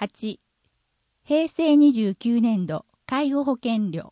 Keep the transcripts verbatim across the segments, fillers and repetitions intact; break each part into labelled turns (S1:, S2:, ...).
S1: はち、平成にじゅうきゅうねんど介護保険料。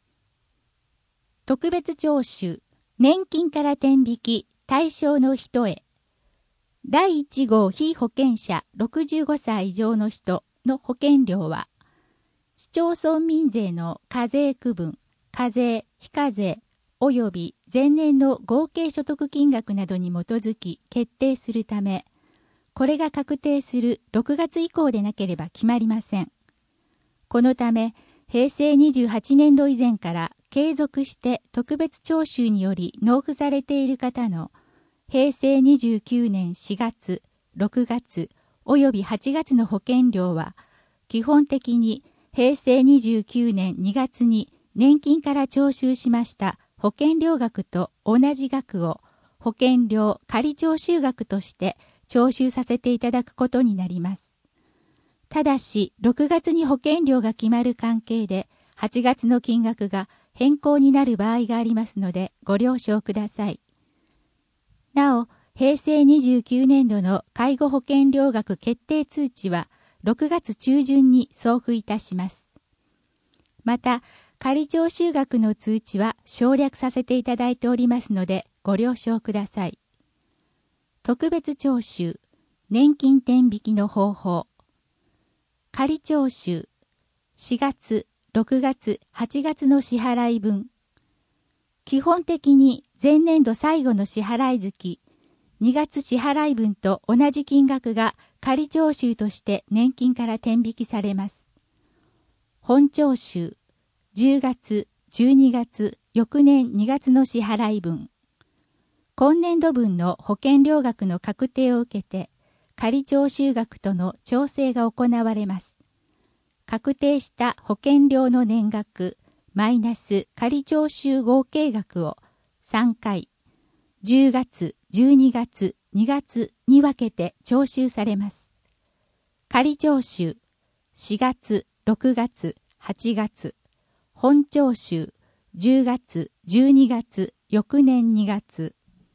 S1: 特別徴収、年金から転引き対象の人へ。だいいち号被保険者ろくじゅうごさい以上の人の保険料は、市町村民税の課税区分、課税、非課税、及び前年の合計所得金額などに基づき決定するため、これが確定するろくがつ以降でなければ決まりません。このため、平成にじゅうはちねんど以前から継続して特別徴収により納付されている方の平成にじゅうきゅうねんしがつ、ろくがつ及びはちがつの保険料は、基本的に平成にじゅうきゅうねんにがつに年金から徴収しました保険料額と同じ額を保険料仮徴収額として徴収させていただくことになります。ただし、ろくがつに保険料が決まる関係で、はちがつの金額が変更になる場合がありますので、ご了承ください。なお、平成にじゅうきゅうねんどの介護保険料額決定通知は、ろくがつ中旬に送付いたします。また、仮徴収額の通知は省略させていただいておりますので、ご了承ください。特別徴収、年金転引きの方法。仮徴収、しがつ、ろくがつ、はちがつの支払い分。基本的に前年度最後の支払い月、にがつ支払い分と同じ金額が仮徴収として年金から転引きされます。本徴収、じゅうがつ、じゅうにがつ、翌年にがつの支払い分。今年度分の保険料額の確定を受けて、仮徴収額との調整が行われます。確定した保険料の年額、マイナス仮徴収合計額をさんかい、じゅうがつ、じゅうにがつ、にがつに分けて徴収されます。仮徴収、しがつ、ろくがつ、はちがつ、本徴収、じゅうがつ、じゅうにがつ、翌年にがつ。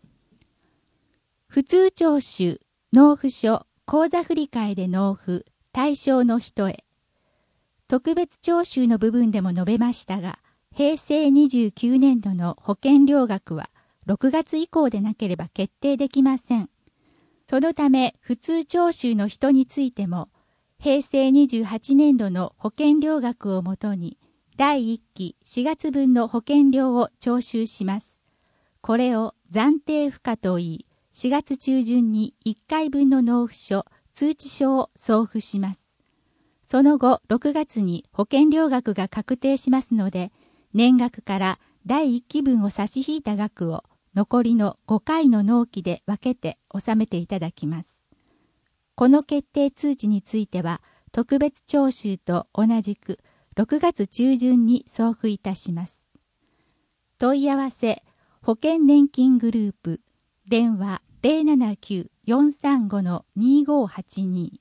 S1: 普通徴収、納付書、口座振替で納付、対象の人へ。特別徴収の部分でも述べましたが、平成にじゅうきゅうねんどの保険料額はろくがつ以降でなければ決定できません。そのため、普通徴収の人についても、平成にじゅうはちねんどの保険料額をもとに、だいいっきしがつ分の保険料を徴収します。これを暫定付加といい、しがつ中旬にいっかいぶんの納付書、通知書を送付します。その後、ろくがつに保険料額が確定しますので、年額からだいいっきぶんを差し引いた額を残りのごかいの納期で分けて納めていただきます。この決定通知については、特別徴収と同じくろくがつ中旬に送付いたします。問い合わせ、保険年金グループ、電話 ゼロななきゅう よんさんご にごーはちに